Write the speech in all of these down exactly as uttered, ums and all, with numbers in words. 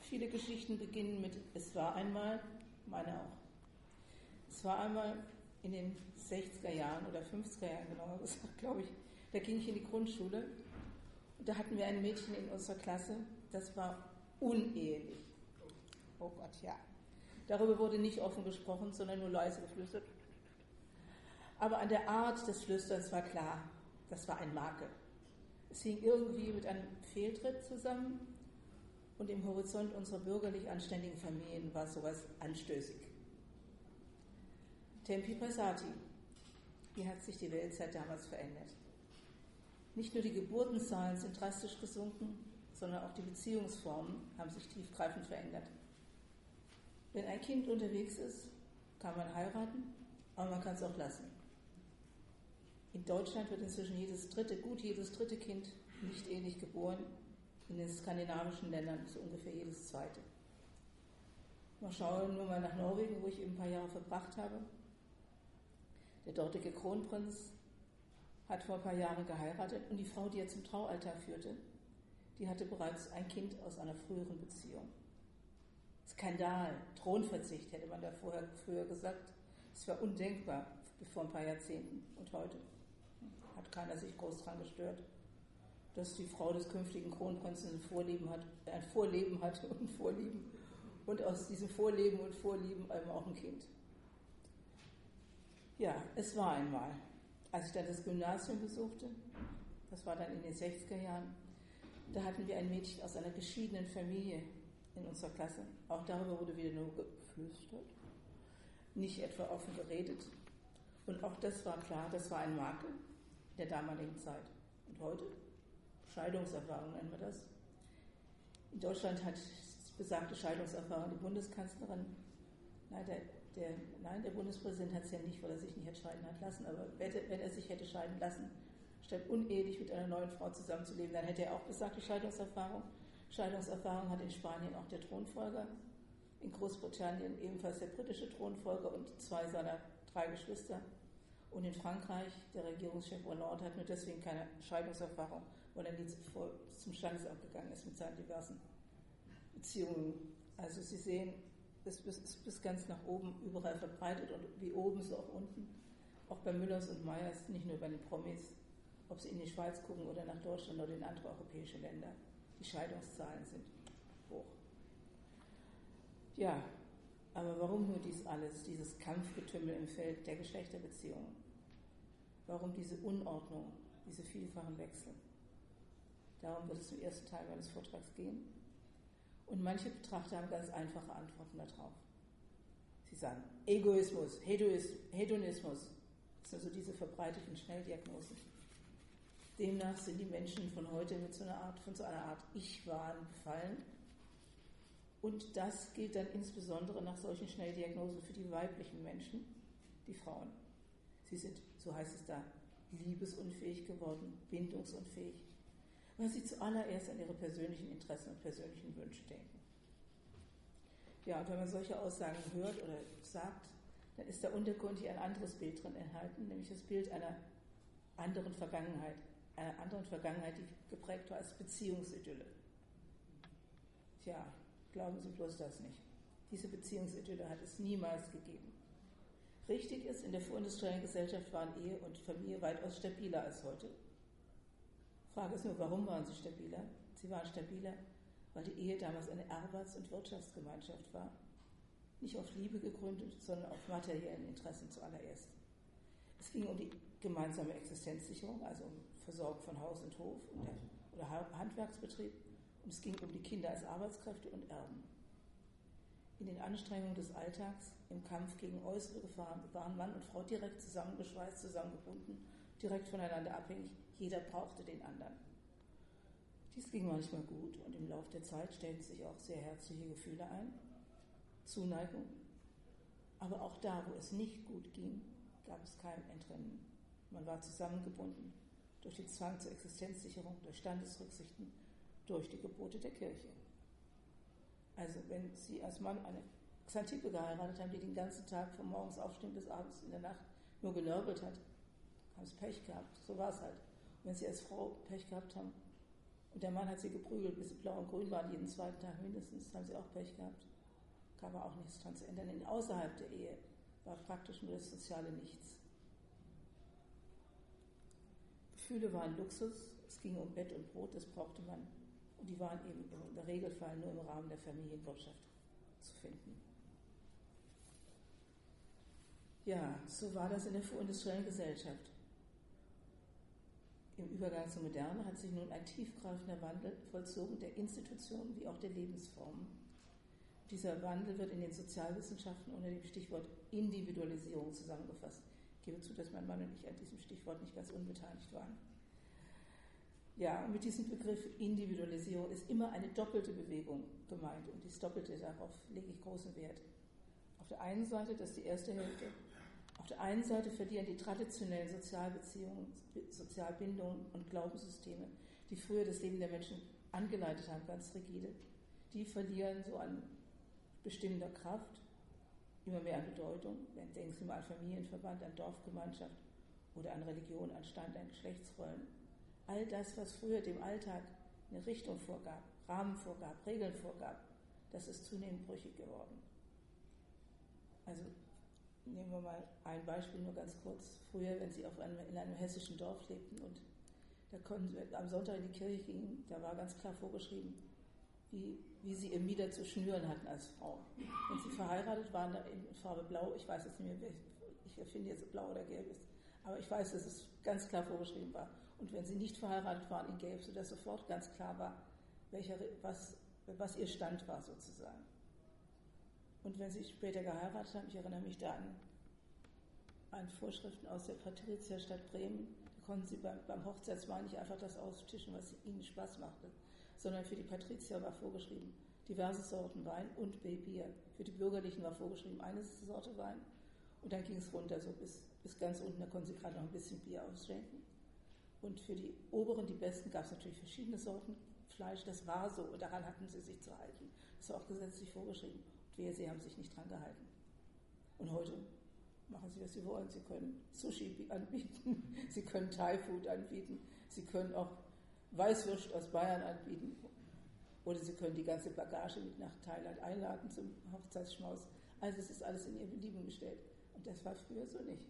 Viele Geschichten beginnen mit "Es war einmal", meine auch. Es war einmal in den sechziger Jahren oder fünfziger Jahren, genauer gesagt, glaube ich, da ging ich in die Grundschule und da hatten wir ein Mädchen in unserer Klasse, das war unehelich. Oh Gott, ja. Darüber wurde nicht offen gesprochen, sondern nur leise geflüstert. Aber an der Art des Flüsterns war klar, das war ein Makel. Es hing irgendwie mit einem Fehltritt zusammen und im Horizont unserer bürgerlich anständigen Familien war sowas anstößig. Tempi passati. Wie hat sich die Welt seit damals verändert? Nicht nur die Geburtenzahlen sind drastisch gesunken, sondern auch die Beziehungsformen haben sich tiefgreifend verändert. Wenn ein Kind unterwegs ist, kann man heiraten, aber man kann es auch lassen. In Deutschland wird inzwischen jedes dritte, gut jedes dritte Kind nicht ehelich geboren, in den skandinavischen Ländern so ungefähr jedes zweite. Mal schauen nur mal nach Norwegen, wo ich eben ein paar Jahre verbracht habe. Der dortige Kronprinz hat vor ein paar Jahren geheiratet und die Frau, die er zum Traualtar führte, die hatte bereits ein Kind aus einer früheren Beziehung. Skandal, Thronverzicht, hätte man da vorher, früher gesagt. Das war undenkbar vor ein paar Jahrzehnten. Und heute hat keiner sich groß dran gestört, dass die Frau des künftigen Kronprinzen ein Vorleben hat, ein Vorleben hatte und Vorlieben. Und aus diesem Vorleben und Vorlieben eben auch ein Kind. Ja, es war einmal, als ich dann das Gymnasium besuchte, das war dann in den sechziger Jahren, da hatten wir ein Mädchen aus einer geschiedenen Familie in unserer Klasse. Auch darüber wurde wieder nur geflüstert, nicht etwa offen geredet. Und auch das war klar, das war ein Makel der damaligen Zeit. Und heute? Scheidungserfahrung nennen wir das. In Deutschland hat besagte Scheidungserfahrung die Bundeskanzlerin, nein der, der, nein, der Bundespräsident hat es ja nicht, weil er sich nicht hätte scheiden hat lassen, aber wenn er sich hätte scheiden lassen, statt unehelich mit einer neuen Frau zusammenzuleben, dann hätte er auch besagte Scheidungserfahrung. Scheidungserfahrung hat in Spanien auch der Thronfolger, in Großbritannien ebenfalls der britische Thronfolger und zwei seiner drei Geschwister. Und in Frankreich, der Regierungschef Hollande hat nur deswegen keine Scheidungserfahrung, weil er nie zum Standesamt gegangen ist mit seinen diversen Beziehungen. Also Sie sehen, es ist bis ganz nach oben überall verbreitet und wie oben so auch unten. Auch bei Müllers und Meyers, nicht nur bei den Promis, ob sie in die Schweiz gucken oder nach Deutschland oder in andere europäische Länder. Die Scheidungszahlen sind hoch. Ja, aber warum nur dies alles, dieses Kampfgetümmel im Feld der Geschlechterbeziehungen? Warum diese Unordnung, diese vielfachen Wechsel? Darum wird es im ersten Teil meines Vortrags gehen. Und manche Betrachter haben ganz einfache Antworten darauf. Sie sagen, Egoismus, Hedonismus, das sind also diese verbreiteten Schnelldiagnosen. Demnach sind die Menschen von heute mit so einer Art, von so einer Art Ich-Wahn befallen. Und das gilt dann insbesondere nach solchen Schnelldiagnosen für die weiblichen Menschen, die Frauen. Sie sind, so heißt es da, liebesunfähig geworden, bindungsunfähig, weil sie zuallererst an ihre persönlichen Interessen und persönlichen Wünsche denken. Ja, und wenn man solche Aussagen hört oder sagt, dann ist da untergründig ein anderes Bild drin enthalten, nämlich das Bild einer anderen Vergangenheit, einer anderen Vergangenheit, die geprägt war als Beziehungsidylle. Tja, glauben Sie bloß das nicht. Diese Beziehungsidylle hat es niemals gegeben. Richtig ist, in der vorindustriellen Gesellschaft waren Ehe und Familie weitaus stabiler als heute. Frage ist nur, warum waren sie stabiler? Sie waren stabiler, weil die Ehe damals eine Arbeits- und Wirtschaftsgemeinschaft war. Nicht auf Liebe gegründet, sondern auf materiellen Interessen zuallererst. Es ging um die gemeinsame Existenzsicherung, also um Versorgung von Haus und Hof oder Handwerksbetrieb. Und es ging um die Kinder als Arbeitskräfte und Erben. In den Anstrengungen des Alltags, im Kampf gegen äußere Gefahren, waren Mann und Frau direkt zusammengeschweißt, zusammengebunden, direkt voneinander abhängig. Jeder brauchte den anderen. Dies ging manchmal gut und im Laufe der Zeit stellten sich auch sehr herzliche Gefühle ein, Zuneigung. Aber auch da, wo es nicht gut ging, gab es kein Entrinnen. Man war zusammengebunden durch den Zwang zur Existenzsicherung, durch Standesrücksichten, durch die Gebote der Kirche. Also wenn Sie als Mann eine Xantippe geheiratet haben, die den ganzen Tag von morgens aufstehen bis abends in der Nacht nur genörgelt hat, haben Sie Pech gehabt. So war es halt. Und wenn Sie als Frau Pech gehabt haben, Und der Mann hat sie geprügelt, bis sie blau und grün waren, jeden zweiten Tag mindestens, haben sie auch Pech gehabt. Kann aber auch nichts dran zu ändern. Denn außerhalb der Ehe war praktisch nur das soziale Nichts. Gefühle waren Luxus, es ging um Bett und Brot, das brauchte man. Und die waren eben im Regelfall nur im Rahmen der Familienwirtschaft zu finden. Ja, so war das in der vorindustriellen Gesellschaft. Im Übergang zur Moderne hat sich nun ein tiefgreifender Wandel vollzogen der Institutionen wie auch der Lebensformen. Dieser Wandel wird in den Sozialwissenschaften unter dem Stichwort Individualisierung zusammengefasst. Ich gebe zu, dass mein Mann und ich an diesem Stichwort nicht ganz unbeteiligt waren. Ja, und mit diesem Begriff Individualisierung ist immer eine doppelte Bewegung gemeint. Und dieses Doppelte, darauf lege ich großen Wert. Auf der einen Seite, das ist die erste Hälfte, auf der einen Seite verlieren die traditionellen Sozialbeziehungen, Sozialbindungen und Glaubenssysteme, die früher das Leben der Menschen angeleitet haben, ganz rigide, die verlieren so an bestimmender Kraft, immer mehr an Bedeutung. Denken Sie mal an Familienverband, an Dorfgemeinschaft oder an Religion, an Stand, an Geschlechtsrollen. All das, was früher dem Alltag eine Richtung vorgab, Rahmen vorgab, Regeln vorgab, das ist zunehmend brüchig geworden. Also nehmen wir mal ein Beispiel nur ganz kurz. Früher, wenn Sie auf einem, in einem hessischen Dorf lebten und da konnten Sie am Sonntag in die Kirche gingen, da war ganz klar vorgeschrieben, wie, wie Sie Ihr Mieder zu schnüren hatten als Frau. Wenn Sie verheiratet waren, da in Farbe Blau, ich weiß jetzt nicht mehr, ich erfinde jetzt Blau oder Gelb ist, aber ich weiß, dass es ganz klar vorgeschrieben war. Und wenn Sie nicht verheiratet waren, in Gelb, sodass sofort ganz klar war, welcher, was, was Ihr Stand war sozusagen. Und wenn Sie später geheiratet haben, ich erinnere mich da an, an Vorschriften aus der Patrizierstadt Bremen, da konnten Sie beim, beim Hochzeitsmahl nicht einfach das austischen, was Ihnen Spaß machte, sondern für die Patrizier war vorgeschrieben, diverse Sorten Wein und Bier. Für die Bürgerlichen war vorgeschrieben, eine Sorte Wein und dann ging es runter, so bis, bis ganz unten, da konnten Sie gerade noch ein bisschen Bier ausschenken. Und für die Oberen, die Besten, gab es natürlich verschiedene Sorten Fleisch, das war so und daran hatten sie sich zu halten. Das war auch gesetzlich vorgeschrieben. Und wehe, sie haben sich nicht dran gehalten. Und heute machen sie, was sie wollen. Sie können Sushi anbieten, sie können Thai-Food anbieten, sie können auch Weißwurst aus Bayern anbieten oder sie können die ganze Bagage mit nach Thailand einladen zum Hochzeitsschmaus. Also es ist alles in ihr Belieben gestellt. Und das war früher so nicht.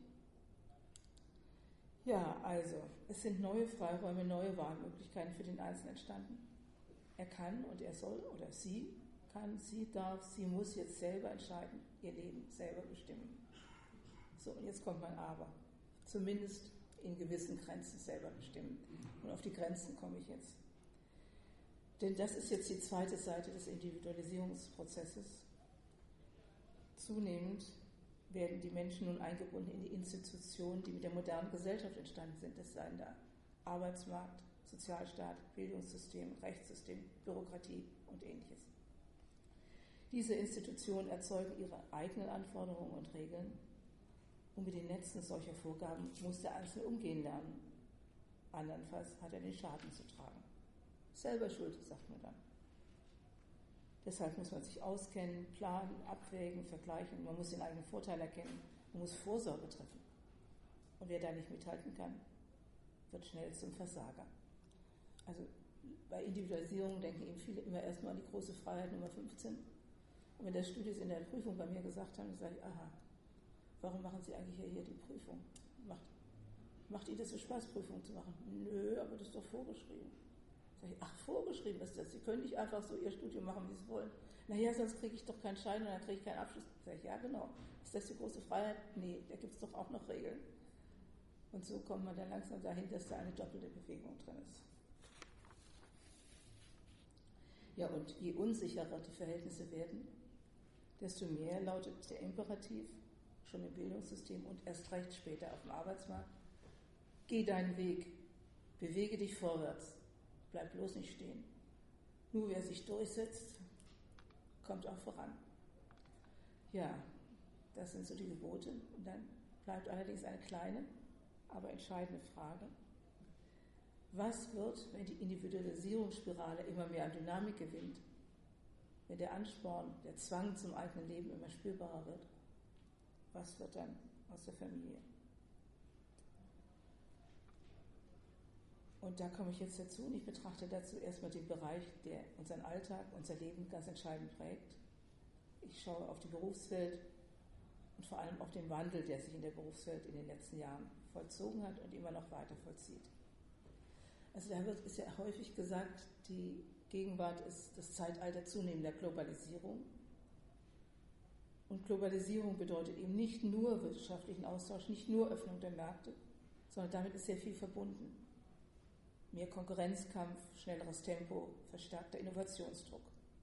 Ja, also, es sind neue Freiräume, neue Wahlmöglichkeiten für den Einzelnen entstanden. Er kann und er soll oder sie kann, sie darf, sie muss jetzt selber entscheiden, ihr Leben selber bestimmen. So, und jetzt kommt mein Aber. Zumindest in gewissen Grenzen selber bestimmen. Und auf die Grenzen komme ich jetzt. Denn das ist jetzt die zweite Seite des Individualisierungsprozesses. Zunehmend werden die Menschen nun eingebunden in die Institutionen, die mit der modernen Gesellschaft entstanden sind. Das seien da Arbeitsmarkt, Sozialstaat, Bildungssystem, Rechtssystem, Bürokratie und Ähnliches. Diese Institutionen erzeugen ihre eigenen Anforderungen und Regeln und mit den Netzen solcher Vorgaben muss der Einzelne umgehen lernen. Andernfalls hat er den Schaden zu tragen. Selber schuld, sagt man dann. Deshalb muss man sich auskennen, planen, abwägen, vergleichen. Man muss den eigenen Vorteil erkennen. Man muss Vorsorge treffen. Und wer da nicht mithalten kann, wird schnell zum Versager. Also bei Individualisierung denken eben viele immer erstmal an die große Freiheit Nummer fünfzehn. Und wenn der Studis in der Prüfung bei mir gesagt haben, dann sage ich, aha, warum machen Sie eigentlich hier die Prüfung? Macht, macht Ihnen das so Spaß, Prüfungen zu machen? Nö, aber das ist doch vorgeschrieben. Sag ich, ach, vorgeschrieben ist das. Sie können nicht einfach so Ihr Studium machen, wie Sie wollen. Naja, sonst kriege ich doch keinen Schein und dann kriege ich keinen Abschluss. Sag ich, ja, genau. Ist das die große Freiheit? Nee, da gibt es doch auch noch Regeln. Und so kommt man dann langsam dahin, dass da eine doppelte Bewegung drin ist. Ja, und je unsicherer die Verhältnisse werden, desto mehr lautet der Imperativ, schon im Bildungssystem und erst recht später auf dem Arbeitsmarkt, geh deinen Weg, bewege dich vorwärts, bleib bloß nicht stehen. Nur wer sich durchsetzt, kommt auch voran. Ja, das sind so die Gebote. Und dann bleibt allerdings eine kleine, aber entscheidende Frage. Was wird, wenn die Individualisierungsspirale immer mehr an Dynamik gewinnt? Wenn der Ansporn, der Zwang zum eigenen Leben immer spürbarer wird? Was wird dann aus der Familie? Und da komme ich jetzt dazu und ich betrachte dazu erstmal den Bereich, der unseren Alltag, unser Leben ganz entscheidend prägt. Ich schaue auf die Berufswelt und vor allem auf den Wandel, der sich in der Berufswelt in den letzten Jahren vollzogen hat und immer noch weiter vollzieht. Also da wird, ist ja häufig gesagt, die Gegenwart ist das Zeitalter zunehmender Globalisierung. Und Globalisierung bedeutet eben nicht nur wirtschaftlichen Austausch, nicht nur Öffnung der Märkte, sondern damit ist sehr viel verbunden. Mehr Konkurrenzkampf, schnelleres Tempo, verstärkter Innovationsdruck.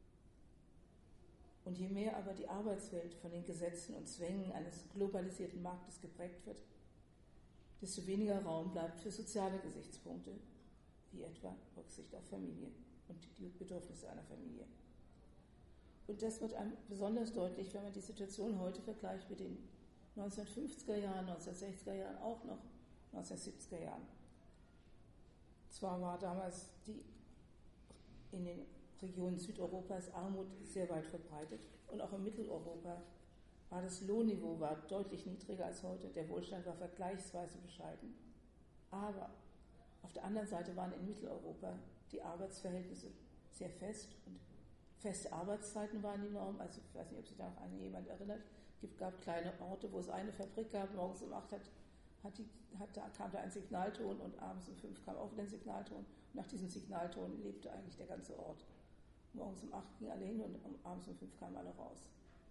Und je mehr aber die Arbeitswelt von den Gesetzen und Zwängen eines globalisierten Marktes geprägt wird, desto weniger Raum bleibt für soziale Gesichtspunkte, wie etwa Rücksicht auf Familie und die Bedürfnisse einer Familie. Und das wird einem besonders deutlich, wenn man die Situation heute vergleicht mit den neunzehnhundertfünfziger Jahren, neunzehnhundertsechziger Jahren, auch noch neunzehnhundertsiebziger Jahren. Zwar war damals die in den Regionen Südeuropas Armut sehr weit verbreitet und auch in Mitteleuropa war das Lohnniveau war deutlich niedriger als heute, der Wohlstand war vergleichsweise bescheiden. Aber auf der anderen Seite waren in Mitteleuropa die Arbeitsverhältnisse sehr fest und feste Arbeitszeiten waren die Norm. Also ich weiß nicht, ob sich da noch an jemand erinnert. Es gab kleine Orte, wo es eine Fabrik gab, morgens um acht hat, hat die, hat, da kam da ein Signalton und abends um fünf kam auch wieder ein Signalton. Und nach diesem Signalton lebte eigentlich der ganze Ort. Morgens um acht gingen alle hin und um, abends um fünf kamen alle raus.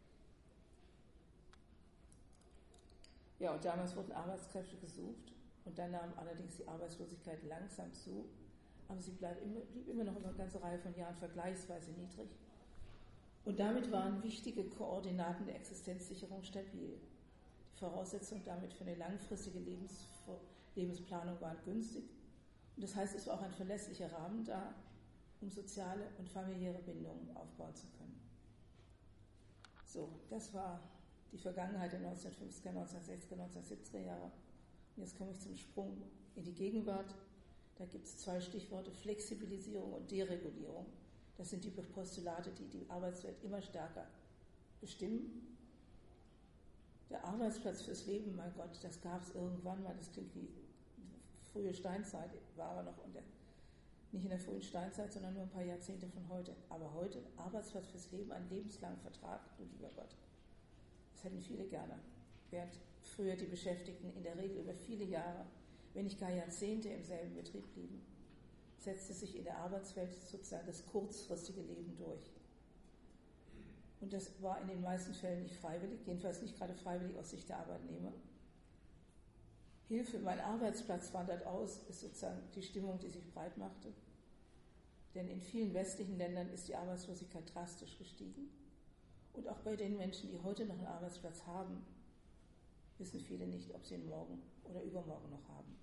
Ja, und damals wurden Arbeitskräfte gesucht und dann nahm allerdings die Arbeitslosigkeit langsam zu, aber sie blieb immer, blieb immer noch über eine ganze Reihe von Jahren vergleichsweise niedrig. Und damit waren wichtige Koordinaten der Existenzsicherung stabil. Die Voraussetzungen damit für eine langfristige Lebens, Lebensplanung waren günstig. Und das heißt, es war auch ein verlässlicher Rahmen da, um soziale und familiäre Bindungen aufbauen zu können. So, das war die Vergangenheit der neunzehnhundertfünfziger, neunzehnhundertsechziger, neunzehnhundertsiebziger Jahre. Und jetzt komme ich zum Sprung in die Gegenwart. Da gibt es zwei Stichworte, Flexibilisierung und Deregulierung. Das sind die Postulate, die die Arbeitswelt immer stärker bestimmen. Der Arbeitsplatz fürs Leben, mein Gott, das gab es irgendwann mal, das klingt wie frühe Steinzeit, war aber noch in der, nicht in der frühen Steinzeit, sondern nur ein paar Jahrzehnte von heute. Aber heute, Arbeitsplatz fürs Leben, ein lebenslanger Vertrag, du lieber Gott. Das hätten viele gerne. Während früher die Beschäftigten in der Regel über viele Jahre, wenn nicht gar Jahrzehnte im selben Betrieb blieben, setzte sich in der Arbeitswelt sozusagen das kurzfristige Leben durch. Und das war in den meisten Fällen nicht freiwillig, jedenfalls nicht gerade freiwillig aus Sicht der Arbeitnehmer. Hilfe, mein Arbeitsplatz wandert aus, ist sozusagen die Stimmung, die sich breit machte. Denn in vielen westlichen Ländern ist die Arbeitslosigkeit drastisch gestiegen. Und auch bei den Menschen, die heute noch einen Arbeitsplatz haben, wissen viele nicht, ob sie ihn morgen oder übermorgen noch haben.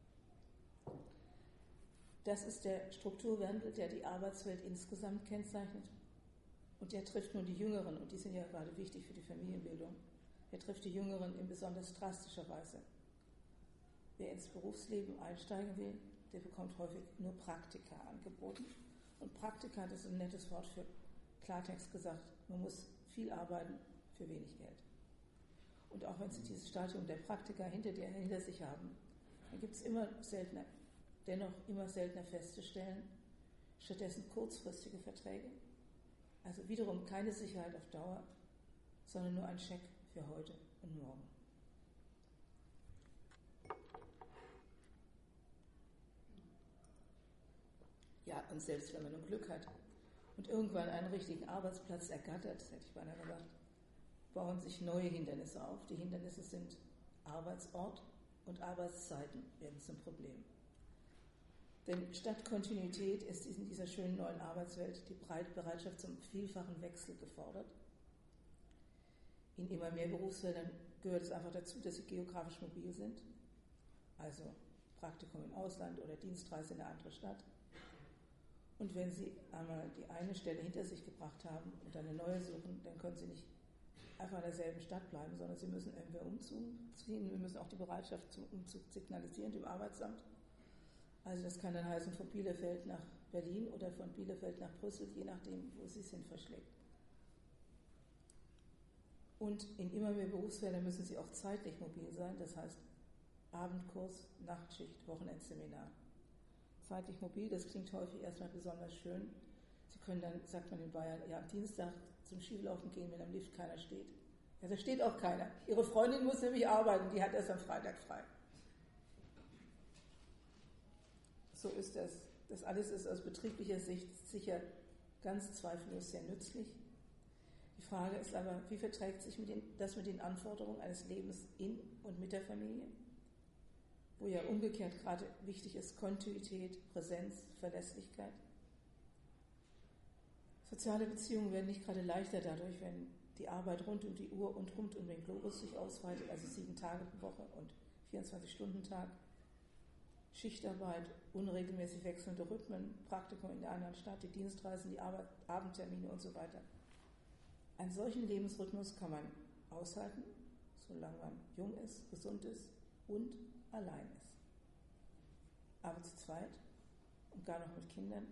Das ist der Strukturwandel, der die Arbeitswelt insgesamt kennzeichnet. Und der trifft nun die Jüngeren, und die sind ja gerade wichtig für die Familienbildung. Er trifft die Jüngeren in besonders drastischer Weise. Wer ins Berufsleben einsteigen will, der bekommt häufig nur Praktika angeboten. Und Praktika, das ist ein nettes Wort für Klartext gesagt, man muss viel arbeiten für wenig Geld. Und auch wenn Sie dieses Stadium der Praktika hinter, der, hinter sich haben, dann gibt es immer seltener, dennoch immer seltener festzustellen, stattdessen kurzfristige Verträge, also wiederum keine Sicherheit auf Dauer, sondern nur ein Scheck für heute und morgen. Ja, und selbst wenn man nur Glück hat und irgendwann einen richtigen Arbeitsplatz ergattert, das hätte ich beinahe gesagt, bauen sich neue Hindernisse auf. Die Hindernisse sind Arbeitsort und Arbeitszeiten werden zum Problem. Denn statt Kontinuität ist in dieser schönen neuen Arbeitswelt die Bereitschaft zum vielfachen Wechsel gefordert. In immer mehr Berufsfeldern gehört es einfach dazu, dass sie geografisch mobil sind, also Praktikum im Ausland oder Dienstreise in eine andere Stadt. Und wenn Sie einmal die eine Stelle hinter sich gebracht haben und eine neue suchen, dann können Sie nicht einfach in derselben Stadt bleiben, sondern Sie müssen entweder umziehen, wir müssen auch die Bereitschaft zum Umzug signalisieren, dem Arbeitsamt. Also das kann dann heißen von Bielefeld nach Berlin oder von Bielefeld nach Brüssel, je nachdem, wo Sie es hin verschlägt. Und in immer mehr Berufsfeldern müssen Sie auch zeitlich mobil sein, das heißt Abendkurs, Nachtschicht, Wochenendseminar. zeitlich mobil, das klingt häufig erstmal besonders schön. Sie können dann, sagt man in Bayern, ja, am Dienstag zum Skilaufen gehen, wenn am Lift keiner steht. Ja, da steht auch keiner. Ihre Freundin muss nämlich arbeiten, die hat erst am Freitag frei. So ist das. Das alles ist aus betrieblicher Sicht sicher ganz zweifellos sehr nützlich. Die Frage ist aber, wie verträgt sich mit den, das mit den Anforderungen eines Lebens in und mit der Familie, wo ja umgekehrt gerade wichtig ist Kontinuität, Präsenz, Verlässlichkeit. Soziale Beziehungen werden nicht gerade leichter dadurch, wenn die Arbeit rund um die Uhr und rund um den Globus sich ausweitet, also sieben Tage pro Woche und vierundzwanzig-Stunden-Tag, Schichtarbeit, unregelmäßig wechselnde Rhythmen, Praktikum in der anderen Stadt, die Dienstreisen, die Arbeit, Abendtermine und so weiter. Einen solchen Lebensrhythmus kann man aushalten, solange man jung ist, gesund ist und allein ist. Aber zu zweit und gar noch mit Kindern,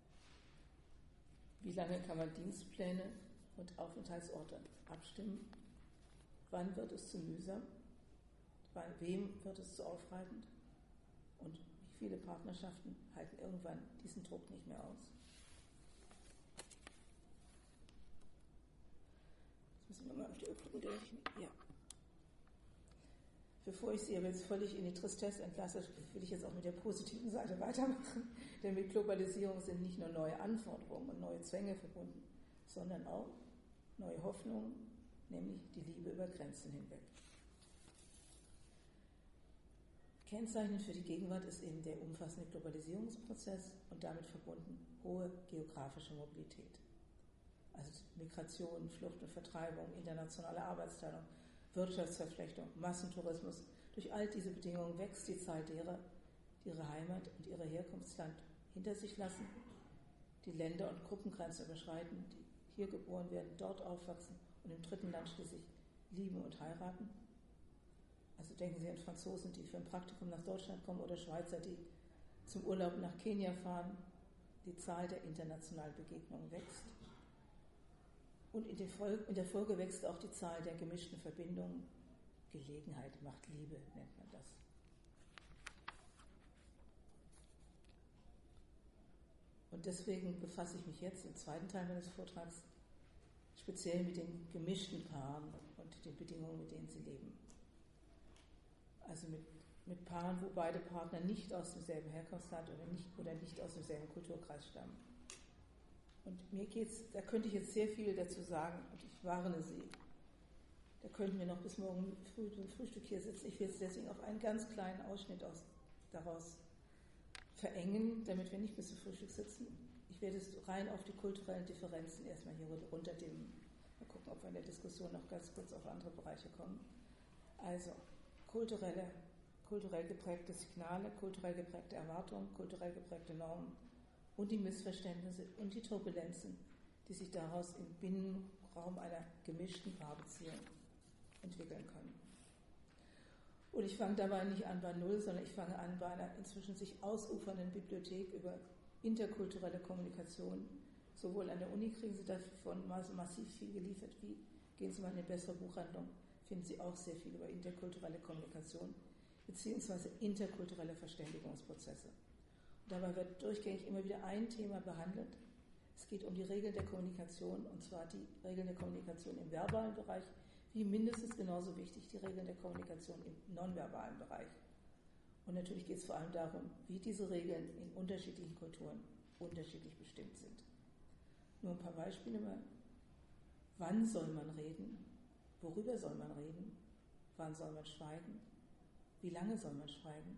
wie lange kann man Dienstpläne und Aufenthaltsorte abstimmen? Wann wird es zu mühsam? Bei wem wird es zu aufreibend? Und wie viele Partnerschaften halten irgendwann diesen Druck nicht mehr aus? Jetzt müssen wir mal auf die Uhr gucken. Ja. Bevor ich Sie aber jetzt völlig in die Tristesse entlasse, will ich jetzt auch mit der positiven Seite weitermachen. Denn mit Globalisierung sind nicht nur neue Anforderungen und neue Zwänge verbunden, sondern auch neue Hoffnungen, nämlich die Liebe über Grenzen hinweg. Kennzeichnend für die Gegenwart ist eben der umfassende Globalisierungsprozess und damit verbunden hohe geografische Mobilität. Also Migration, Flucht und Vertreibung, internationale Arbeitsteilung, Wirtschaftsverflechtung, Massentourismus. Durch all diese Bedingungen wächst die Zahl derer, die ihre Heimat und ihr Herkunftsland hinter sich lassen, die Länder- und Gruppengrenzen überschreiten, die hier geboren werden, dort aufwachsen und im dritten Land schließlich lieben und heiraten. Also denken Sie an Franzosen, die für ein Praktikum nach Deutschland kommen oder Schweizer, die zum Urlaub nach Kenia fahren. Die Zahl der internationalen Begegnungen wächst. Und in der Folge, in der Folge wächst auch die Zahl der gemischten Verbindungen. Gelegenheit macht Liebe, nennt man das. Und deswegen befasse ich mich jetzt im zweiten Teil meines Vortrags speziell mit den gemischten Paaren und den Bedingungen, mit denen sie leben. Also mit, mit Paaren, wo beide Partner nicht aus demselben Herkunftsland oder nicht, oder nicht aus demselben Kulturkreis stammen. Und mir geht's, da könnte ich jetzt sehr viel dazu sagen und ich warne Sie. Da könnten wir noch bis morgen früh zum Frühstück hier sitzen. Ich will jetzt deswegen auf einen ganz kleinen Ausschnitt aus, daraus verengen, damit wir nicht bis zum Frühstück sitzen. Ich werde es rein auf die kulturellen Differenzen erstmal hier runter dem, mal gucken, ob wir in der Diskussion noch ganz kurz auf andere Bereiche kommen. Also, kulturelle, kulturell geprägte Signale, kulturell geprägte Erwartungen, kulturell geprägte Normen und die Missverständnisse und die Turbulenzen, die sich daraus im Binnenraum einer gemischten Paarbeziehung entwickeln können. Und ich fange dabei nicht an bei Null, sondern ich fange an bei einer inzwischen sich ausufernden Bibliothek über interkulturelle Kommunikation. Sowohl an der Uni kriegen Sie davon massiv viel geliefert, wie gehen Sie mal in eine bessere Buchhandlung, finden Sie auch sehr viel über interkulturelle Kommunikation bzw. interkulturelle Verständigungsprozesse. Und dabei wird durchgängig immer wieder ein Thema behandelt. Es geht um die Regeln der Kommunikation, und zwar die Regeln der Kommunikation im verbalen Bereich, wie mindestens genauso wichtig die Regeln der Kommunikation im nonverbalen Bereich. Und natürlich geht es vor allem darum, wie diese Regeln in unterschiedlichen Kulturen unterschiedlich bestimmt sind. Nur ein paar Beispiele mal. Wann soll man reden? Worüber soll man reden? Wann soll man schweigen? Wie lange soll man schweigen?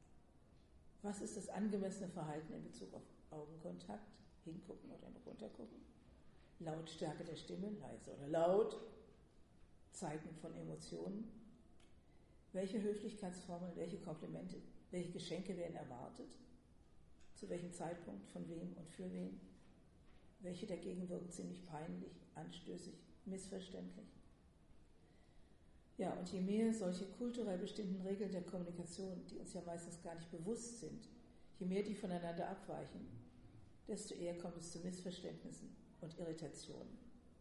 Was ist das angemessene Verhalten in Bezug auf Augenkontakt? Hingucken oder runtergucken? Lautstärke der Stimme, leise oder laut? Zeigen von Emotionen? Welche Höflichkeitsformeln, welche Komplimente, welche Geschenke werden erwartet? Zu welchem Zeitpunkt, von wem und für wen? Welche dagegen wirken ziemlich peinlich, anstößig, missverständlich? Ja, und je mehr solche kulturell bestimmten Regeln der Kommunikation, die uns ja meistens gar nicht bewusst sind, je mehr die voneinander abweichen, desto eher kommt es zu Missverständnissen und Irritationen.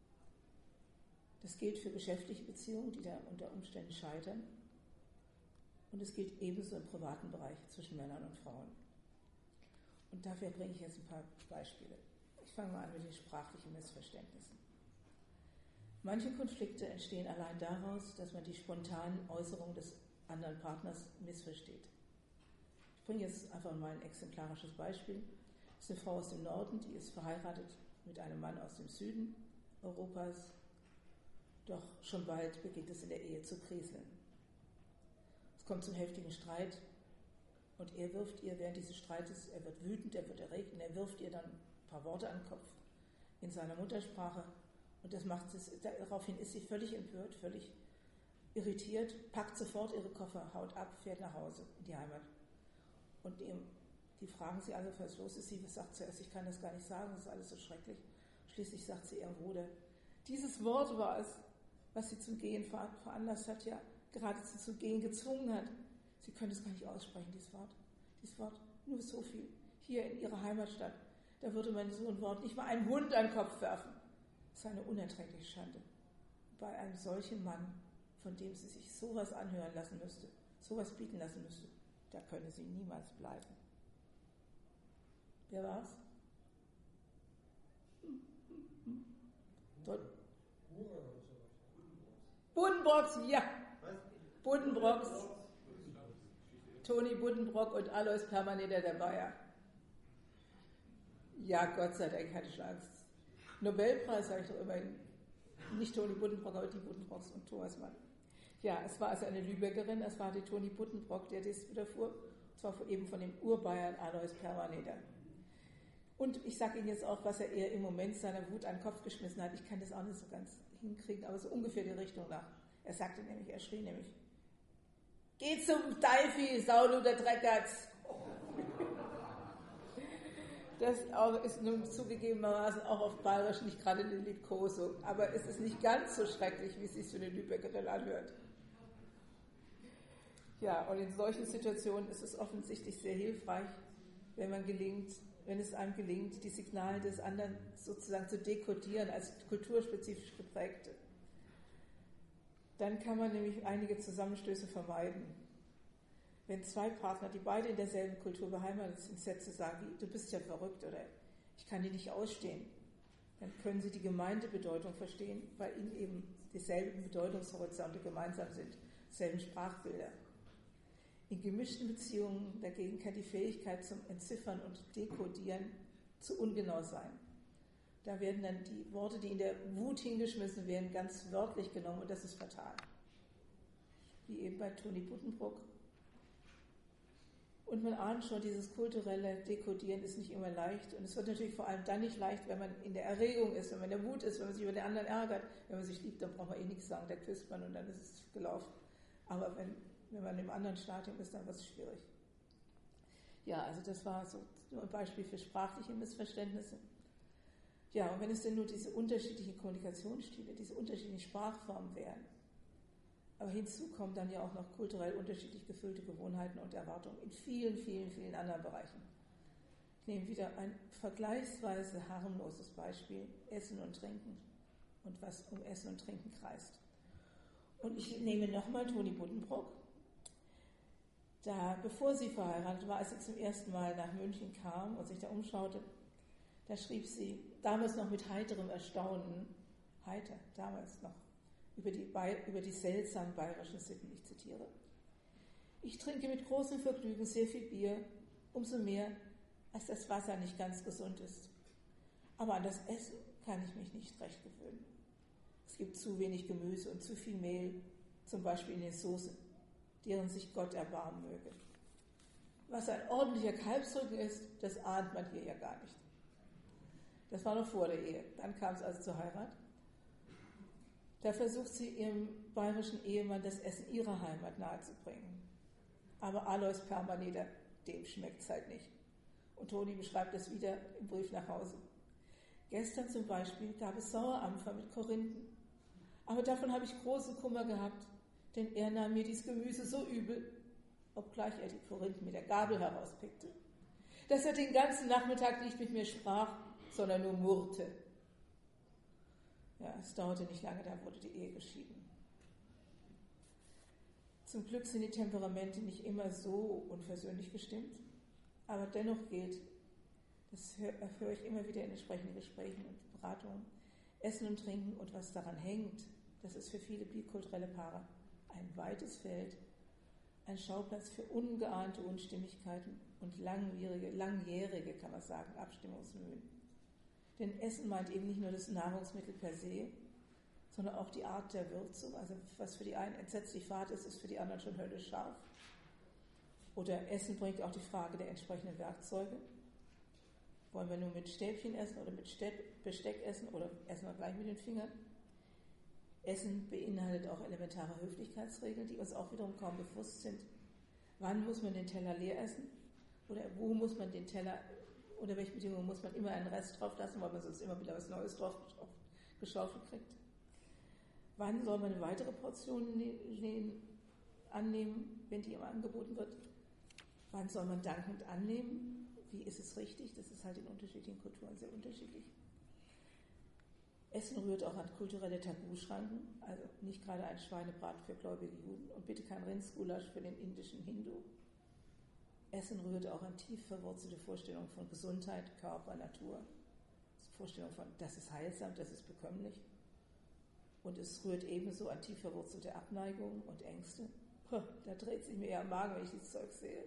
Das gilt für geschäftliche Beziehungen, die da unter Umständen scheitern, und es gilt ebenso im privaten Bereich zwischen Männern und Frauen. Und dafür bringe ich jetzt ein paar Beispiele. Ich fange mal an mit den sprachlichen Missverständnissen. Manche Konflikte entstehen allein daraus, dass man die spontanen Äußerungen des anderen Partners missversteht. Ich bringe jetzt einfach mal ein exemplarisches Beispiel. Das ist eine Frau aus dem Norden, die ist verheiratet mit einem Mann aus dem Süden Europas. Doch schon bald beginnt es in der Ehe zu kriseln. Es kommt zum heftigen Streit und er wirft ihr während dieses Streites, er wird wütend, er wird erregt und er wirft ihr dann ein paar Worte an den Kopf in seiner Muttersprache. Und das macht es, daraufhin ist sie völlig empört, völlig irritiert, packt sofort ihre Koffer, haut ab, fährt nach Hause in die Heimat. Und ihm, die fragen sie alle, was los ist. Sie sagt zuerst, ich kann das gar nicht sagen, das ist alles so schrecklich. Schließlich sagt sie ihrem Bruder, dieses Wort war es, was sie zum Gehen veranlasst hat, ja geradezu zum Gehen gezwungen hat. Sie können es gar nicht aussprechen, dieses Wort. Dieses Wort, nur so viel. Hier in ihrer Heimatstadt, da würde man so ein Wort nicht mal einem Hund an den Kopf werfen. Das ist eine unerträgliche Schande. Bei einem solchen Mann, von dem sie sich sowas anhören lassen müsste, sowas bieten lassen müsste, da könne sie niemals bleiben. Wer war's? Hm, hm, hm. Dort. Buddenbrocks, ja. Buddenbrocks. Toni Buddenbrock und Alois Permaneder der Bayer. Ja, Gott sei Dank hatte ich Angst. Nobelpreis sage ich doch immerhin. Nicht Toni Buddenbrock, aber die Buddenbrocks und Thomas Mann. Ja, es war also eine Lübeckerin, es war die Toni Buddenbrock, der das widerfuhr, und zwar eben von dem Urbayern Alois Permaneder. Und ich sage Ihnen jetzt auch, was er ihr im Moment seiner Wut an den Kopf geschmissen hat. Ich kann das auch nicht so ganz hinkriegen, aber so ungefähr die Richtung nach. Er sagte nämlich, er schrie nämlich, geh zum Teifi, Saulu der Dreckertz. Das auch ist nun zugegebenermaßen auch auf Bayerisch nicht gerade eine Liebkosung, aber es ist nicht ganz so schrecklich, wie es sich für eine Lübeckerin anhört. Ja, und in solchen Situationen ist es offensichtlich sehr hilfreich, wenn man gelingt, wenn es einem gelingt, die Signale des anderen sozusagen zu dekodieren als kulturspezifisch geprägte. Dann kann man nämlich einige Zusammenstöße vermeiden. Wenn zwei Partner, die beide in derselben Kultur beheimatet sind, Sätze sagen wie, du bist ja verrückt oder ich kann die nicht ausstehen, dann können sie die Gemeindebedeutung verstehen, weil ihnen eben dieselben Bedeutungshorizonte gemeinsam sind, dieselben Sprachbilder. In gemischten Beziehungen dagegen kann die Fähigkeit zum Entziffern und Dekodieren zu ungenau sein. Da werden dann die Worte, die in der Wut hingeschmissen werden, ganz wörtlich genommen und das ist fatal. Wie eben bei Toni Buddenbrock. Und man ahnt schon, dieses kulturelle Dekodieren ist nicht immer leicht. Und es wird natürlich vor allem dann nicht leicht, wenn man in der Erregung ist, wenn man in der Wut ist, wenn man sich über den anderen ärgert. Wenn man sich liebt, dann braucht man eh nichts sagen, da küsst man und dann ist es gelaufen. Aber wenn, wenn man im anderen Stadium ist, dann wird es schwierig. Ja, also das war so nur ein Beispiel für sprachliche Missverständnisse. Ja, und wenn es denn nur diese unterschiedlichen Kommunikationsstile, diese unterschiedlichen Sprachformen wären, aber hinzu kommen dann ja auch noch kulturell unterschiedlich gefüllte Gewohnheiten und Erwartungen in vielen, vielen, vielen anderen Bereichen. Ich nehme wieder ein vergleichsweise harmloses Beispiel, Essen und Trinken und was um Essen und Trinken kreist. Und ich nehme nochmal Toni Buddenbrock. Da, bevor sie verheiratet war, als sie zum ersten Mal nach München kam und sich da umschaute, da schrieb sie, damals noch mit heiterem Erstaunen, heiter, damals noch, über die, über die seltsamen bayerischen Sitten, ich zitiere. Ich trinke mit großem Vergnügen sehr viel Bier, umso mehr, als das Wasser nicht ganz gesund ist. Aber an das Essen kann ich mich nicht recht gewöhnen. Es gibt zu wenig Gemüse und zu viel Mehl, zum Beispiel in den Soßen, deren sich Gott erbarmen möge. Was ein ordentlicher Kalbsrücken ist, das ahnt man hier ja gar nicht. Das war noch vor der Ehe. Dann kam es also zur Heirat. Da versucht sie ihrem bayerischen Ehemann das Essen ihrer Heimat nahezubringen. Aber Alois Permaneder, dem schmeckt es halt nicht. Und Toni beschreibt das wieder im Brief nach Hause. Gestern zum Beispiel gab es Sauerampfer mit Korinthen. Aber davon habe ich großen Kummer gehabt, denn er nahm mir dieses Gemüse so übel, obgleich er die Korinthen mit der Gabel herauspickte, dass er den ganzen Nachmittag nicht mit mir sprach, sondern nur murrte. Ja, es dauerte nicht lange, da wurde die Ehe geschieden. Zum Glück sind die Temperamente nicht immer so unversöhnlich gestimmt, aber dennoch gilt, Das höre hör ich immer wieder in entsprechenden Gesprächen und Beratungen. Essen und Trinken und was daran hängt, das ist für viele bikulturelle Paare ein weites Feld, ein Schauplatz für ungeahnte Unstimmigkeiten und langwierige, langjährige, kann man sagen, Abstimmungsmühen. Denn Essen meint eben nicht nur das Nahrungsmittel per se, sondern auch die Art der Würzung. Also was für die einen entsetzlich fad ist, ist für die anderen schon höllisch scharf. Oder Essen bringt auch die Frage der entsprechenden Werkzeuge. Wollen wir nur mit Stäbchen essen oder mit Besteck essen oder essen wir gleich mit den Fingern? Essen beinhaltet auch elementare Höflichkeitsregeln, die uns auch wiederum kaum bewusst sind. Wann muss man den Teller leer essen? Oder wo muss man den Teller, unter welchen Bedingungen muss man immer einen Rest drauf lassen, weil man sonst immer wieder was Neues drauf geschaufelt kriegt? Wann soll man eine weitere Portion nehmen, annehmen, wenn die immer angeboten wird? Wann soll man dankend annehmen? Wie ist es richtig? Das ist halt in unterschiedlichen Kulturen sehr unterschiedlich. Essen rührt auch an kulturelle Tabuschranken, also nicht gerade ein Schweinebraten für gläubige Juden und bitte kein Rindsgulasch für den indischen Hindu. Essen rührt auch an tief verwurzelte Vorstellungen von Gesundheit, Körper, Natur. Vorstellungen von, das ist heilsam, das ist bekömmlich. Und es rührt ebenso an tief verwurzelte Abneigungen und Ängste. Puh, da dreht sich mir ja am Magen, wenn ich dieses Zeug sehe.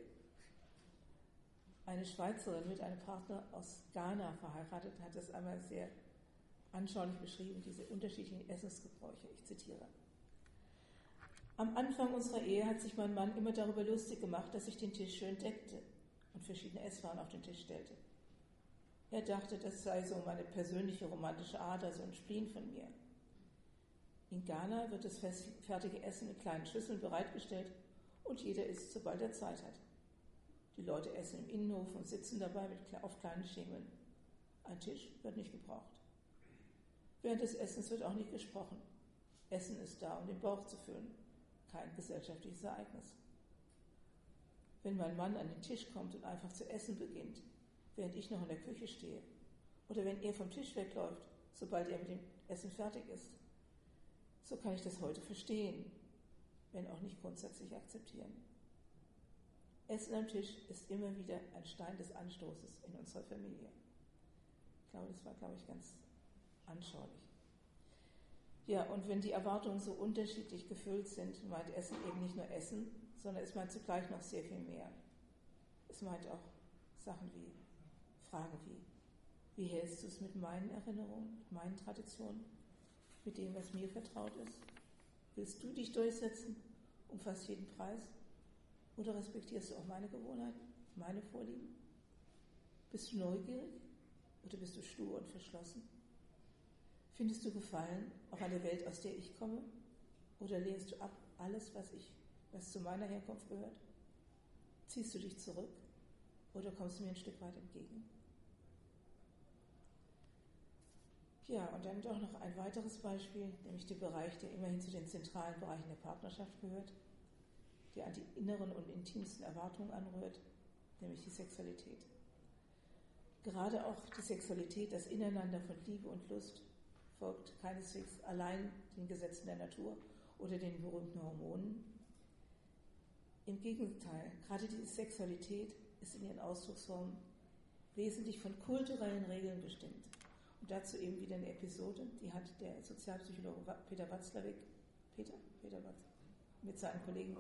Eine Schweizerin mit einem Partner aus Ghana verheiratet hat das einmal sehr anschaulich beschrieben, diese unterschiedlichen Essensgebräuche. Ich zitiere. Am Anfang unserer Ehe hat sich mein Mann immer darüber lustig gemacht, dass ich den Tisch schön deckte und verschiedene Esswaren auf den Tisch stellte. Er dachte, das sei so meine persönliche romantische Ader, so ein Spleen von mir. In Ghana wird das fertige Essen in kleinen Schüsseln bereitgestellt und jeder isst, sobald er Zeit hat. Die Leute essen im Innenhof und sitzen dabei mit, auf kleinen Schemeln. Ein Tisch wird nicht gebraucht. Während des Essens wird auch nicht gesprochen. Essen ist da, um den Bauch zu füllen. Kein gesellschaftliches Ereignis. Wenn mein Mann an den Tisch kommt und einfach zu essen beginnt, während ich noch in der Küche stehe, oder wenn er vom Tisch wegläuft, sobald er mit dem Essen fertig ist, so kann ich das heute verstehen, wenn auch nicht grundsätzlich akzeptieren. Essen am Tisch ist immer wieder ein Stein des Anstoßes in unserer Familie. Ich glaube, das war, glaube ich, ganz anschaulich. Ja, und wenn die Erwartungen so unterschiedlich gefüllt sind, meint Essen eben nicht nur Essen, sondern es meint zugleich noch sehr viel mehr. Es meint auch Sachen wie, Fragen wie, wie hältst du es mit meinen Erinnerungen, mit meinen Traditionen, mit dem, was mir vertraut ist? Willst du dich durchsetzen um fast jeden Preis? Oder respektierst du auch meine Gewohnheiten, meine Vorlieben? Bist du neugierig oder bist du stur und verschlossen? Findest du Gefallen auch an der Welt, aus der ich komme? Oder lehnst du ab alles, was ich, was zu meiner Herkunft gehört? Ziehst du dich zurück oder kommst du mir ein Stück weit entgegen? Ja, und dann doch noch ein weiteres Beispiel, nämlich der Bereich, der immerhin zu den zentralen Bereichen der Partnerschaft gehört, der an die inneren und intimsten Erwartungen anrührt, nämlich die Sexualität. Gerade auch die Sexualität, das Ineinander von Liebe und Lust, folgt keineswegs allein den Gesetzen der Natur oder den berühmten Hormonen. Im Gegenteil, gerade diese Sexualität ist in ihren Ausdrucksformen wesentlich von kulturellen Regeln bestimmt. Und dazu eben wieder eine Episode, die hat der Sozialpsychologe Peter Watzlawick, Peter, Peter Watz, mit seinen Kollegen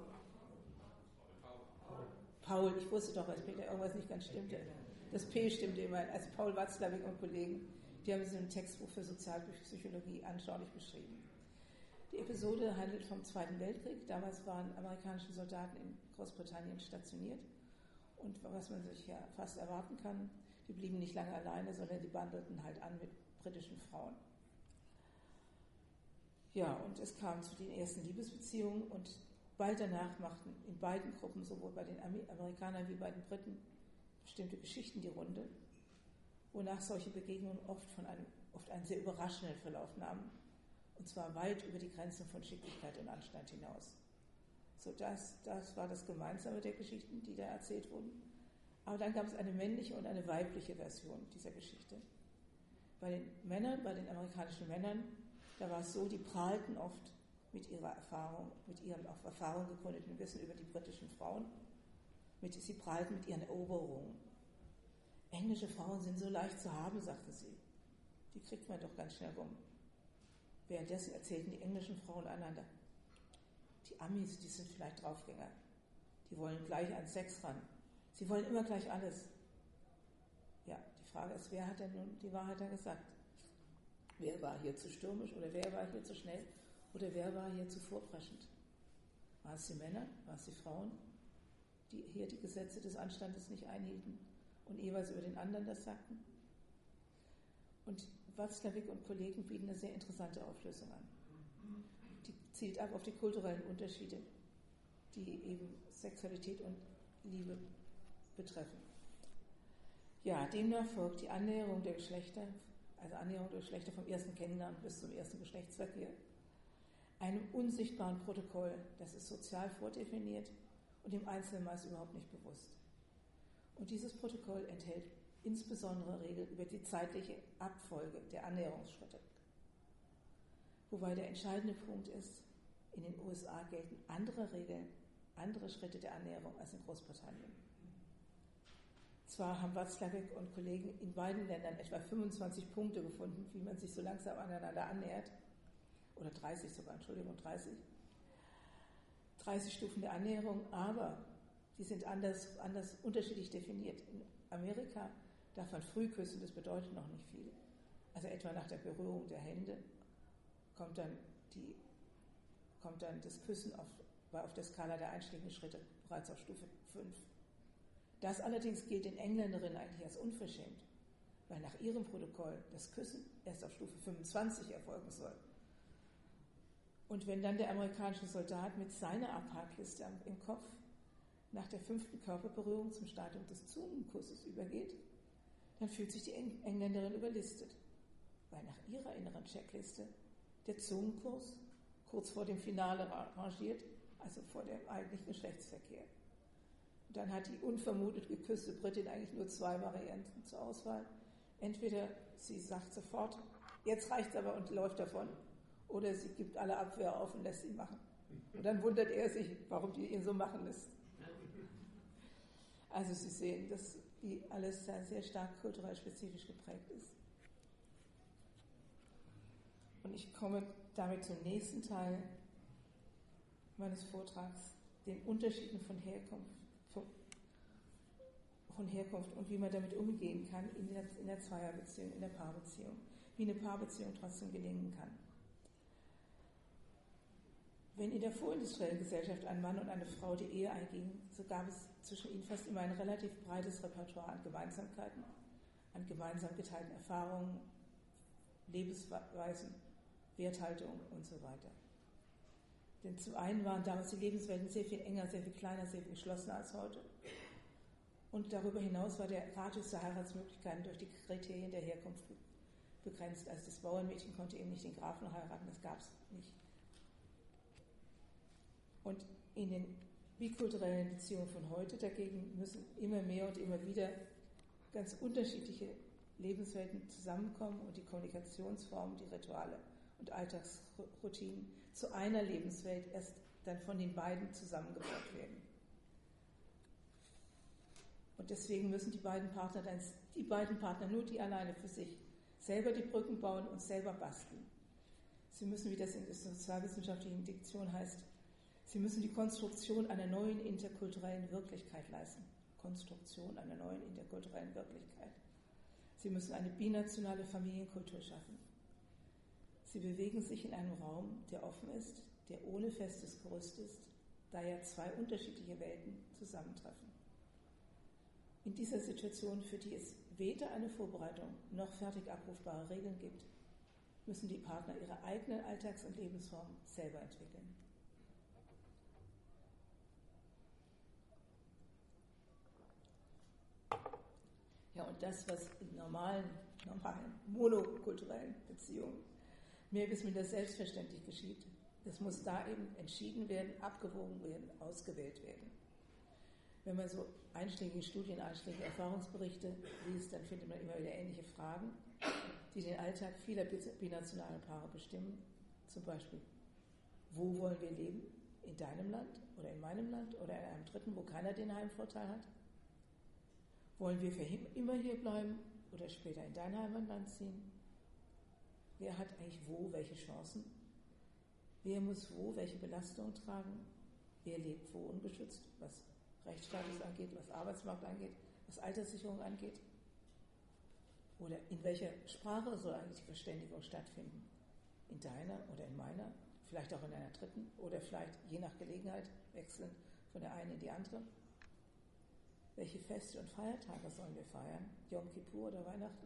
Paul, ich wusste doch, als Peter irgendwas nicht ganz stimmte. Das P stimmte immer, also Paul Watzlawick und Kollegen, die haben es in einem Textbuch für Sozialpsychologie anschaulich beschrieben. Die Episode handelt vom Zweiten Weltkrieg. Damals waren amerikanische Soldaten in Großbritannien stationiert. Und was man sich ja fast erwarten kann, die blieben nicht lange alleine, sondern die bandelten halt an mit britischen Frauen. Ja, und es kam zu den ersten Liebesbeziehungen und bald danach machten in beiden Gruppen, sowohl bei den Amerikanern wie bei den Briten, bestimmte Geschichten die Runde, wonach solche Begegnungen oft, von einem, oft einen sehr überraschenden Verlauf nahmen, und zwar weit über die Grenzen von Schicklichkeit und Anstand hinaus. So, das, das war das Gemeinsame der Geschichten, die da erzählt wurden. Aber dann gab es eine männliche und eine weibliche Version dieser Geschichte. Bei den Männern, bei den amerikanischen Männern, da war es so, die prahlten oft mit ihrer Erfahrung, mit ihrem auf Erfahrung gegründeten Wissen über die britischen Frauen, mit, sie prahlten mit ihren Eroberungen. Englische Frauen sind so leicht zu haben, sagte sie. Die kriegt man doch ganz schnell rum. Währenddessen erzählten die englischen Frauen einander. Die Amis, die sind vielleicht Draufgänger. Die wollen gleich an Sex ran. Sie wollen immer gleich alles. Ja, die Frage ist, wer hat denn nun die Wahrheit da gesagt? Wer war hier zu stürmisch oder wer war hier zu schnell oder wer war hier zu vorpreschend? War es die Männer, war es die Frauen, die hier die Gesetze des Anstandes nicht einhielten und jeweils über den anderen das sagten? Und Watzlawick und Kollegen bieten eine sehr interessante Auflösung an. Die zielt ab auf die kulturellen Unterschiede, die eben Sexualität und Liebe betreffen. Ja, demnach folgt die Annäherung der Geschlechter, also Annäherung der Geschlechter vom ersten Kennenlernen bis zum ersten Geschlechtsverkehr, einem unsichtbaren Protokoll, das ist sozial vordefiniert und dem Einzelnen meist überhaupt nicht bewusst. Und dieses Protokoll enthält insbesondere Regeln über die zeitliche Abfolge der Annäherungsschritte. Wobei der entscheidende Punkt ist, in den U S A gelten andere Regeln, andere Schritte der Annäherung als in Großbritannien. Zwar haben Watzlawick und Kollegen in beiden Ländern etwa fünfundzwanzig Punkte gefunden, wie man sich so langsam aneinander annähert, oder dreißig sogar, Entschuldigung, dreißig, dreißig Stufen der Annäherung, aber die sind anders, anders unterschiedlich definiert. In Amerika darf man früh küssen, das bedeutet noch nicht viel. Also etwa nach der Berührung der Hände kommt dann, die, kommt dann das Küssen auf, auf der Skala der einschlägigen Schritte bereits auf Stufe fünf. Das allerdings gilt den Engländerinnen eigentlich als unverschämt, weil nach ihrem Protokoll das Küssen erst auf Stufe fünfundzwanzig erfolgen soll. Und wenn dann der amerikanische Soldat mit seiner Abhakliste im Kopf nach der fünften Körperberührung zum Stadium des Zungenkusses übergeht, dann fühlt sich die Engländerin überlistet, weil nach ihrer inneren Checkliste der Zungenkuss kurz vor dem Finale rangiert, also vor dem eigentlichen Geschlechtsverkehr. Und dann hat die unvermutet geküsste Britin eigentlich nur zwei Varianten zur Auswahl. Entweder sie sagt sofort, jetzt reicht's aber und läuft davon, oder sie gibt alle Abwehr auf und lässt ihn machen. Und dann wundert er sich, warum die ihn so machen lässt. Also Sie sehen, dass die alles sehr stark kulturell spezifisch geprägt ist. Und ich komme damit zum nächsten Teil meines Vortrags, den Unterschieden von Herkunft, von Herkunft und wie man damit umgehen kann in der, in der Zweierbeziehung, in der Paarbeziehung, wie eine Paarbeziehung trotzdem gelingen kann. Wenn in der vorindustriellen Gesellschaft ein Mann und eine Frau die Ehe eingingen, so gab es zwischen ihnen fast immer ein relativ breites Repertoire an Gemeinsamkeiten, an gemeinsam geteilten Erfahrungen, Lebensweisen, Werthaltungen und so weiter. Denn zum einen waren damals die Lebenswelten sehr viel enger, sehr viel kleiner, sehr viel geschlossener als heute. Und darüber hinaus war der Radius der Heiratsmöglichkeiten durch die Kriterien der Herkunft begrenzt. Also das Bauernmädchen konnte eben nicht den Grafen heiraten, das gab es nicht. Und in den bikulturellen Beziehungen von heute dagegen müssen immer mehr und immer wieder ganz unterschiedliche Lebenswelten zusammenkommen und die Kommunikationsformen, die Rituale und Alltagsroutinen zu einer Lebenswelt erst dann von den beiden zusammengebaut werden. Und deswegen müssen die beiden Partner dann, die beiden Partner nur die alleine für sich, selber die Brücken bauen und selber basteln. Sie müssen, wie das in der sozialwissenschaftlichen Diktion heißt, sie müssen die Konstruktion einer neuen interkulturellen Wirklichkeit leisten. Konstruktion einer neuen interkulturellen Wirklichkeit. Sie müssen eine binationale Familienkultur schaffen. Sie bewegen sich in einem Raum, der offen ist, der ohne festes Gerüst ist, da ja zwei unterschiedliche Welten zusammentreffen. In dieser Situation, für die es weder eine Vorbereitung noch fertig abrufbare Regeln gibt, müssen die Partner ihre eigenen Alltags- und Lebensformen selber entwickeln. Ja, und das, was in normalen, normalen, monokulturellen Beziehungen mehr bis minder selbstverständlich geschieht, das muss da eben entschieden werden, abgewogen werden, ausgewählt werden. Wenn man so einschlägige Studien, einschlägige Erfahrungsberichte liest, dann findet man immer wieder ähnliche Fragen, die den Alltag vieler binationalen Paare bestimmen. Zum Beispiel, wo wollen wir leben? In deinem Land oder in meinem Land oder in einem dritten, wo keiner den Heimvorteil hat? Wollen wir für immer hier bleiben oder später in dein Heimatland ziehen? Wer hat eigentlich wo welche Chancen? Wer muss wo welche Belastungen tragen? Wer lebt wo ungeschützt, was Rechtsstatus angeht, was Arbeitsmarkt angeht, was Alterssicherung angeht? Oder in welcher Sprache soll eigentlich die Verständigung stattfinden? In deiner oder in meiner? Vielleicht auch in einer dritten? Oder vielleicht je nach Gelegenheit wechseln von der einen in die andere? Welche Feste und Feiertage sollen wir feiern? Yom Kippur oder Weihnachten?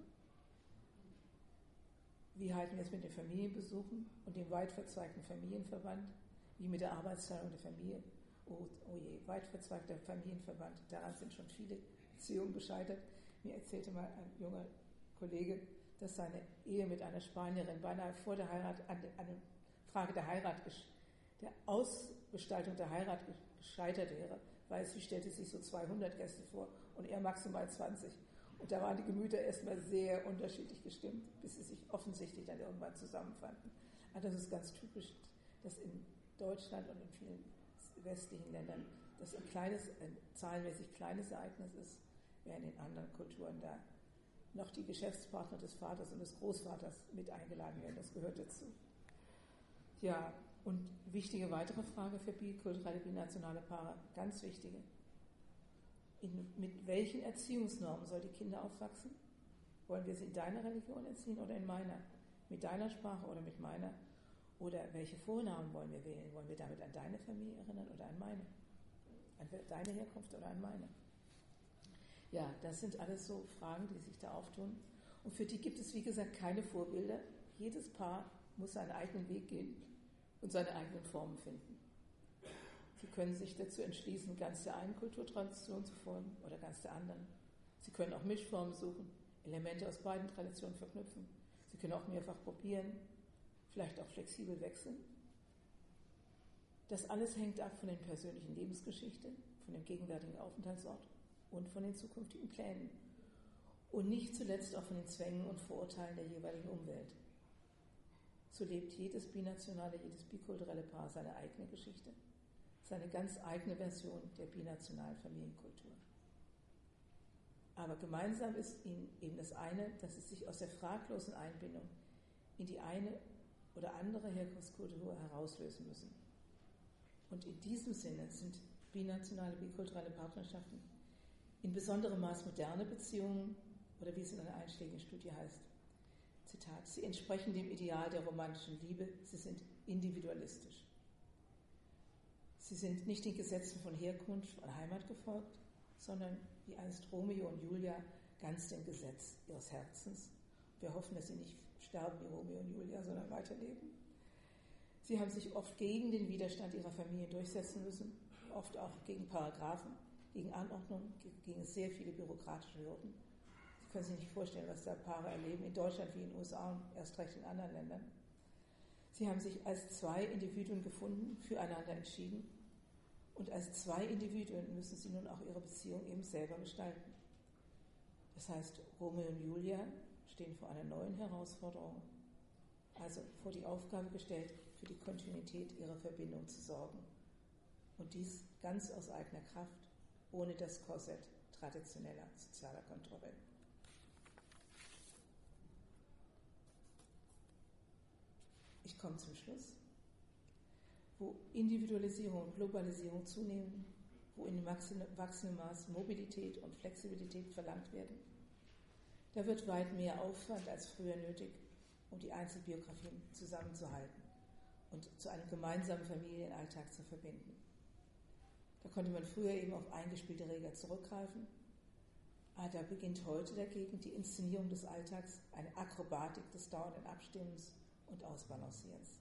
Wie halten wir es mit den Familienbesuchen und dem weit verzweigten Familienverband? Wie mit der Arbeitsteilung der Familie? Oh, oh je, weit verzweigter Familienverband. Daran sind schon viele Beziehungen gescheitert. Mir erzählte mal ein junger Kollege, dass seine Ehe mit einer Spanierin beinahe vor der Heirat, an eine Frage der Heirat, der Ausgestaltung der Heirat gescheitert wäre, weil sie stellte sich so zweihundert Gäste vor und er maximal zwanzig. Und da waren die Gemüter erstmal sehr unterschiedlich gestimmt, bis sie sich offensichtlich dann irgendwann zusammenfanden. Also das ist ganz typisch, dass in Deutschland und in vielen westlichen Ländern das ein kleines, ein zahlenmäßig kleines Ereignis ist, während in anderen Kulturen da noch die Geschäftspartner des Vaters und des Großvaters mit eingeladen werden. Das gehört dazu. Ja, und wichtige weitere Frage für bikulturelle, binationale Paare, ganz wichtige. In, mit welchen Erziehungsnormen soll die Kinder aufwachsen? Wollen wir sie in deiner Religion erziehen oder in meiner? Mit deiner Sprache oder mit meiner? Oder welche Vornamen wollen wir wählen? Wollen wir damit an deine Familie erinnern oder an meine? An deine Herkunft oder an meine? Ja, das sind alles so Fragen, die sich da auftun. Und für die gibt es, wie gesagt, keine Vorbilder. Jedes Paar muss seinen eigenen Weg gehen und seine eigenen Formen finden. Sie können sich dazu entschließen, ganz der einen Kulturtradition zu folgen oder ganz der anderen. Sie können auch Mischformen suchen, Elemente aus beiden Traditionen verknüpfen. Sie können auch mehrfach probieren, vielleicht auch flexibel wechseln. Das alles hängt ab von der persönlichen Lebensgeschichte, von dem gegenwärtigen Aufenthaltsort und von den zukünftigen Plänen. Und nicht zuletzt auch von den Zwängen und Vorurteilen der jeweiligen Umwelt. So lebt jedes binationale, jedes bikulturelle Paar seine eigene Geschichte, seine ganz eigene Version der binationalen Familienkultur. Aber gemeinsam ist ihnen eben das eine, dass sie sich aus der fraglosen Einbindung in die eine oder andere Herkunftskultur herauslösen müssen. Und in diesem Sinne sind binationale, bikulturelle Partnerschaften in besonderem Maß moderne Beziehungen, oder wie es in einer einschlägigen Studie heißt, Zitat, sie entsprechen dem Ideal der romantischen Liebe, sie sind individualistisch. Sie sind nicht den Gesetzen von Herkunft und Heimat gefolgt, sondern wie einst Romeo und Julia ganz dem Gesetz ihres Herzens. Wir hoffen, dass sie nicht sterben wie Romeo und Julia, sondern weiterleben. Sie haben sich oft gegen den Widerstand ihrer Familie durchsetzen müssen, oft auch gegen Paragraphen, gegen Anordnungen, gegen sehr viele bürokratische Hürden. Sie können sich nicht vorstellen, was da Paare erleben, in Deutschland wie in den U S A und erst recht in anderen Ländern. Sie haben sich als zwei Individuen gefunden, füreinander entschieden. Und als zwei Individuen müssen sie nun auch ihre Beziehung eben selber gestalten. Das heißt, Romeo und Julia stehen vor einer neuen Herausforderung, also vor die Aufgabe gestellt, für die Kontinuität ihrer Verbindung zu sorgen. Und dies ganz aus eigener Kraft, ohne das Korsett traditioneller sozialer Kontrolle. Ich komme zum Schluss. Wo Individualisierung und Globalisierung zunehmen, wo in wachsendem Maß Mobilität und Flexibilität verlangt werden, da wird weit mehr Aufwand als früher nötig, um die Einzelbiografien zusammenzuhalten und zu einem gemeinsamen Familienalltag zu verbinden. Da konnte man früher eben auf eingespielte Regeln zurückgreifen, aber da beginnt heute dagegen die Inszenierung des Alltags, eine Akrobatik des dauernden Abstimmens und Ausbalancierens.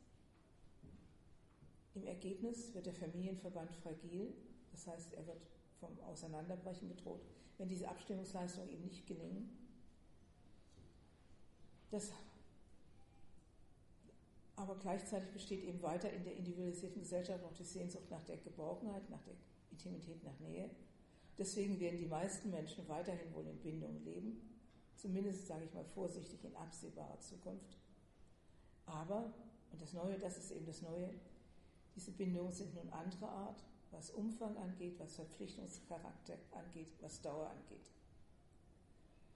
Im Ergebnis wird der Familienverband fragil, das heißt, er wird vom Auseinanderbrechen bedroht, wenn diese Abstimmungsleistungen eben nicht gelingen. Das, aber gleichzeitig besteht eben weiter in der individualisierten Gesellschaft noch die Sehnsucht nach der Geborgenheit, nach der Intimität, nach Nähe. Deswegen werden die meisten Menschen weiterhin wohl in Bindung leben, zumindest, sage ich mal vorsichtig, in absehbarer Zukunft. Aber, und das Neue, das ist eben das Neue, diese Bindungen sind nun anderer Art, was Umfang angeht, was Verpflichtungscharakter angeht, was Dauer angeht.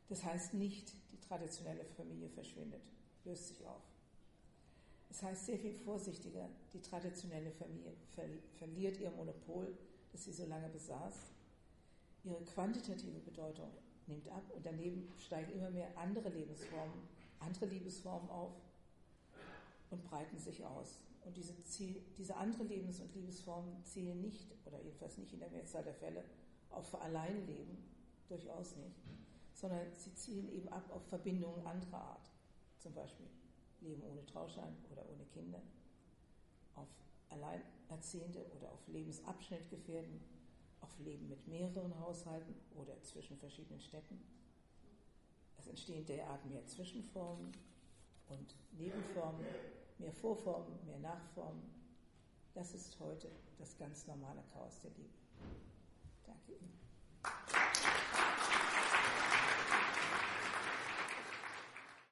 Das heißt nicht, die traditionelle Familie verschwindet, löst sich auf. Es heißt sehr viel vorsichtiger, die traditionelle Familie verliert ihr Monopol, das sie so lange besaß. Ihre quantitative Bedeutung nimmt ab und daneben steigen immer mehr andere Lebensformen, andere Liebesformen auf und breiten sich aus. Und diese, Ziel, diese andere Lebens- und Liebesformen zielen nicht, oder jedenfalls nicht in der Mehrzahl der Fälle, auf Alleinleben, durchaus nicht, sondern sie zielen eben ab auf Verbindungen anderer Art, zum Beispiel Leben ohne Trauschein oder ohne Kinder, auf Alleinerziehende oder auf Lebensabschnittgefährden, auf Leben mit mehreren Haushalten oder zwischen verschiedenen Städten. Es entstehen derart mehr Zwischenformen und Nebenformen, mehr Vorformen, mehr Nachformen. Das ist heute das ganz normale Chaos der Liebe. Danke Ihnen.